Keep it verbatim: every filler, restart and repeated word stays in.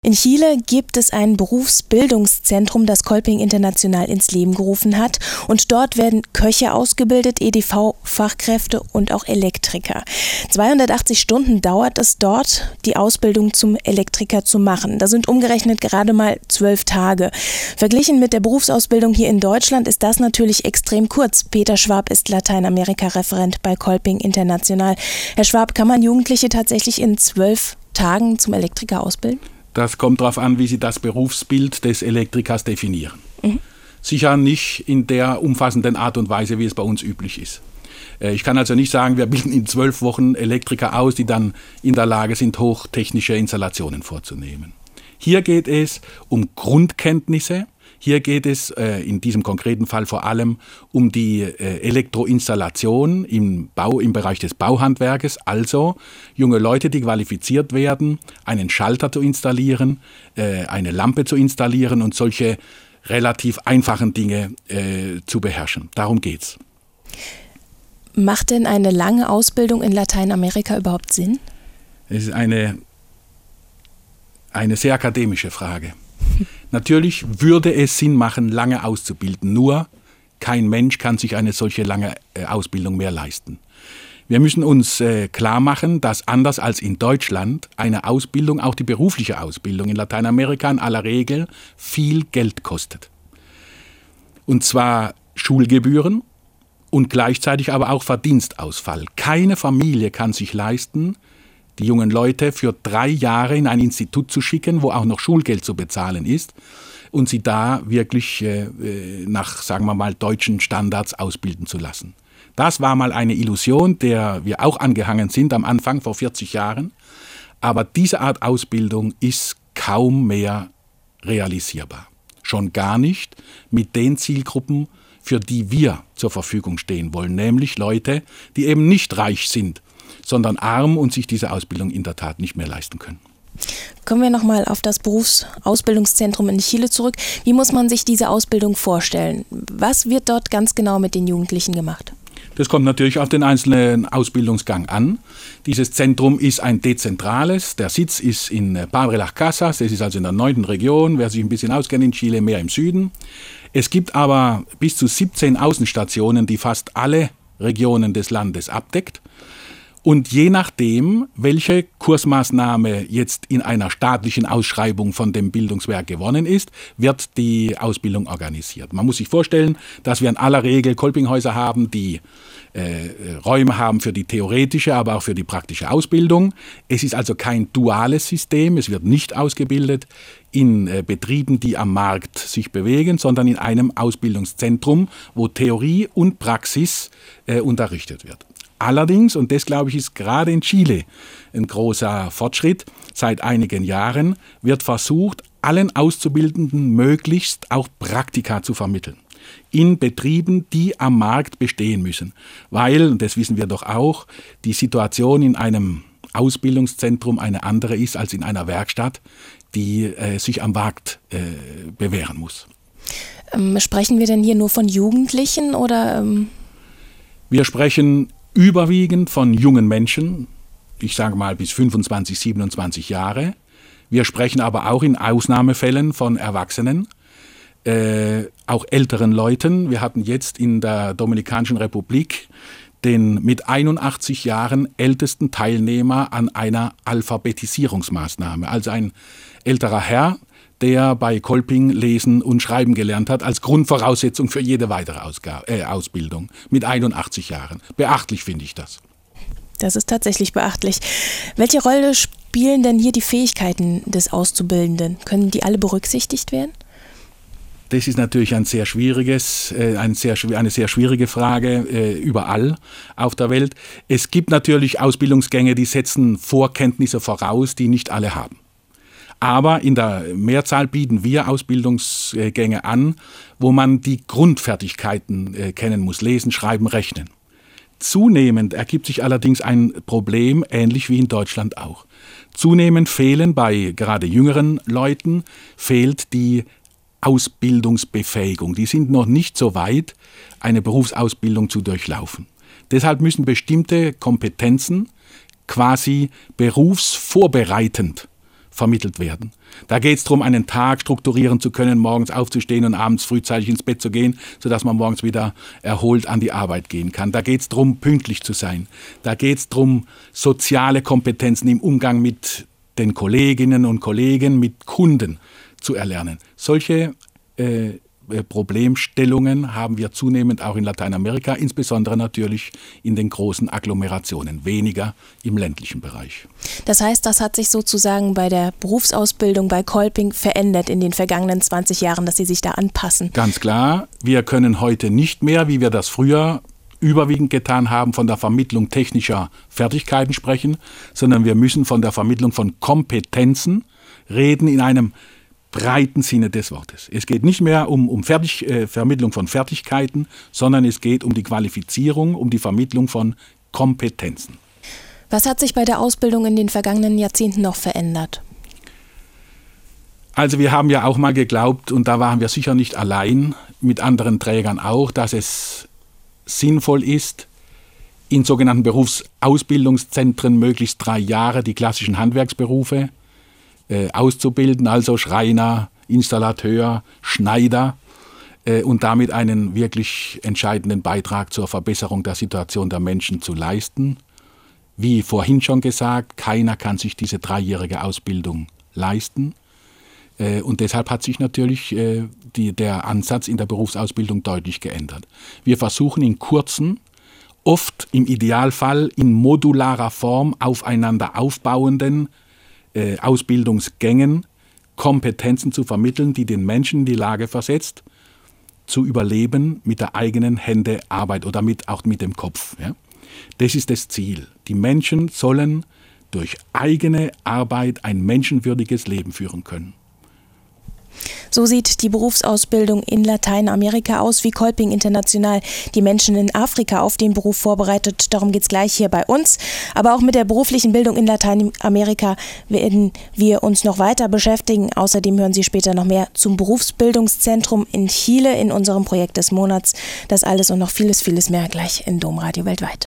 In Chile gibt es ein Berufsbildungszentrum, das Kolping International ins Leben gerufen hat. Und dort werden Köche ausgebildet, E D V-Fachkräfte und auch Elektriker. zweihundertachtzig Stunden dauert es dort, die Ausbildung zum Elektriker zu machen. Da sind umgerechnet gerade mal zwölf Tage. Verglichen mit der Berufsausbildung hier in Deutschland ist das natürlich extrem kurz. Peter Schwab ist Lateinamerika-Referent bei Kolping International. Herr Schwab, kann man Jugendliche tatsächlich in zwölf Tagen zum Elektriker ausbilden? Das kommt darauf an, wie Sie das Berufsbild des Elektrikers definieren. Mhm. Sicher nicht in der umfassenden Art und Weise, wie es bei uns üblich ist. Ich kann also nicht sagen, wir bilden in zwölf Wochen Elektriker aus, die dann in der Lage sind, hochtechnische Installationen vorzunehmen. Hier geht es um Grundkenntnisse. Hier geht es äh, in diesem konkreten Fall vor allem um die äh, Elektroinstallation im Bau, im Bereich des Bauhandwerkes, also junge Leute, die qualifiziert werden, einen Schalter zu installieren, äh, eine Lampe zu installieren und solche relativ einfachen Dinge äh, zu beherrschen. Darum geht's. Macht denn eine lange Ausbildung in Lateinamerika überhaupt Sinn? Es ist eine, eine sehr akademische Frage. Natürlich würde es Sinn machen, lange auszubilden, nur kein Mensch kann sich eine solche lange äh, Ausbildung mehr leisten. Wir müssen uns äh, klar machen, dass anders als in Deutschland eine Ausbildung, auch die berufliche Ausbildung in Lateinamerika in aller Regel viel Geld kostet. Und zwar Schulgebühren und gleichzeitig aber auch Verdienstausfall. Keine Familie kann sich leisten, die jungen Leute für drei Jahre in ein Institut zu schicken, wo auch noch Schulgeld zu bezahlen ist und sie da wirklich äh, nach, sagen wir mal, deutschen Standards ausbilden zu lassen. Das war mal eine Illusion, der wir auch angehangen sind am Anfang vor vierzig Jahren. Aber diese Art Ausbildung ist kaum mehr realisierbar. Schon gar nicht mit den Zielgruppen, für die wir zur Verfügung stehen wollen, nämlich Leute, die eben nicht reich sind, sondern arm und sich diese Ausbildung in der Tat nicht mehr leisten können. Kommen wir nochmal auf das Berufsausbildungszentrum in Chile zurück. Wie muss man sich diese Ausbildung vorstellen? Was wird dort ganz genau mit den Jugendlichen gemacht? Das kommt natürlich auf den einzelnen Ausbildungsgang an. Dieses Zentrum ist ein dezentrales. Der Sitz ist in Padre Las Casas, das ist also in der neunten Region. Wer sich ein bisschen auskennt in Chile, mehr im Süden. Es gibt aber bis zu siebzehn Außenstationen, die fast alle Regionen des Landes abdeckt. Und je nachdem, welche Kursmaßnahme jetzt in einer staatlichen Ausschreibung von dem Bildungswerk gewonnen ist, wird die Ausbildung organisiert. Man muss sich vorstellen, dass wir in aller Regel Kolpinghäuser haben, die äh, Räume haben für die theoretische, aber auch für die praktische Ausbildung. Es ist also kein duales System, es wird nicht ausgebildet in äh, Betrieben, die am Markt sich bewegen, sondern in einem Ausbildungszentrum, wo Theorie und Praxis äh, unterrichtet wird. Allerdings, und das glaube ich ist gerade in Chile ein großer Fortschritt, seit einigen Jahren wird versucht, allen Auszubildenden möglichst auch Praktika zu vermitteln. In Betrieben, die am Markt bestehen müssen. Weil, und das wissen wir doch auch, die Situation in einem Ausbildungszentrum eine andere ist als in einer Werkstatt, die äh, sich am Markt äh, bewähren muss. Ähm, sprechen wir denn hier nur von Jugendlichen oder? Ähm wir sprechen überwiegend von jungen Menschen, ich sage mal bis fünfundzwanzig, siebenundzwanzig Jahre. Wir sprechen aber auch in Ausnahmefällen von Erwachsenen, äh, auch älteren Leuten. Wir hatten jetzt in der Dominikanischen Republik den mit einundachtzig Jahren ältesten Teilnehmer an einer Alphabetisierungsmaßnahme. Also ein älterer Herr, der bei Kolping lesen und schreiben gelernt hat, als Grundvoraussetzung für jede weitere Ausgabe, äh, Ausbildung mit einundachtzig Jahren. Beachtlich finde ich das. Das ist tatsächlich beachtlich. Welche Rolle spielen denn hier die Fähigkeiten des Auszubildenden? Können die alle berücksichtigt werden? Das ist natürlich ein sehr schwieriges, äh, ein sehr, eine sehr schwierige Frage äh, überall auf der Welt. Es gibt natürlich Ausbildungsgänge, die setzen Vorkenntnisse voraus, die nicht alle haben. Aber in der Mehrzahl bieten wir Ausbildungsgänge an, wo man die Grundfertigkeiten äh, kennen muss, lesen, schreiben, rechnen. Zunehmend ergibt sich allerdings ein Problem, ähnlich wie in Deutschland auch. Zunehmend fehlen bei gerade jüngeren Leuten, fehlt die Ausbildungsbefähigung. Die sind noch nicht so weit, eine Berufsausbildung zu durchlaufen. Deshalb müssen bestimmte Kompetenzen quasi berufsvorbereitend vermittelt werden. Da geht es darum, einen Tag strukturieren zu können, morgens aufzustehen und abends frühzeitig ins Bett zu gehen, sodass man morgens wieder erholt an die Arbeit gehen kann. Da geht es darum, pünktlich zu sein. Da geht es darum, soziale Kompetenzen im Umgang mit den Kolleginnen und Kollegen, mit Kunden zu erlernen. Solche äh, Problemstellungen haben wir zunehmend auch in Lateinamerika, insbesondere natürlich in den großen Agglomerationen, weniger im ländlichen Bereich. Das heißt, das hat sich sozusagen bei der Berufsausbildung bei Kolping verändert in den vergangenen zwanzig Jahren, dass Sie sich da anpassen. Ganz klar, wir können heute nicht mehr, wie wir das früher überwiegend getan haben, von der Vermittlung technischer Fertigkeiten sprechen, sondern wir müssen von der Vermittlung von Kompetenzen reden in einem breiten Sinne des Wortes. Es geht nicht mehr um, um Fertig, äh, Vermittlung von Fertigkeiten, sondern es geht um die Qualifizierung, um die Vermittlung von Kompetenzen. Was hat sich bei der Ausbildung in den vergangenen Jahrzehnten noch verändert? Also wir haben ja auch mal geglaubt, und da waren wir sicher nicht allein, mit anderen Trägern auch, dass es sinnvoll ist, in sogenannten Berufsausbildungszentren möglichst drei Jahre die klassischen Handwerksberufe auszubilden, also Schreiner, Installateur, Schneider äh, und damit einen wirklich entscheidenden Beitrag zur Verbesserung der Situation der Menschen zu leisten. Wie vorhin schon gesagt, keiner kann sich diese dreijährige Ausbildung leisten äh, und deshalb hat sich natürlich äh, die, der Ansatz in der Berufsausbildung deutlich geändert. Wir versuchen in kurzen, oft im Idealfall in modularer Form aufeinander aufbauenden Äh, Ausbildungsgängen Kompetenzen zu vermitteln, die den Menschen in die Lage versetzt, zu überleben mit der eigenen Hände Arbeit oder mit, auch mit dem Kopf. Ja? Das ist das Ziel. Die Menschen sollen durch eigene Arbeit ein menschenwürdiges Leben führen können. So sieht die Berufsausbildung in Lateinamerika aus, wie Kolping International die Menschen in Afrika auf den Beruf vorbereitet. Darum geht es gleich hier bei uns. Aber auch mit der beruflichen Bildung in Lateinamerika werden wir uns noch weiter beschäftigen. Außerdem hören Sie später noch mehr zum Berufsbildungszentrum in Chile in unserem Projekt des Monats. Das alles und noch vieles, vieles mehr gleich in Domradio weltweit.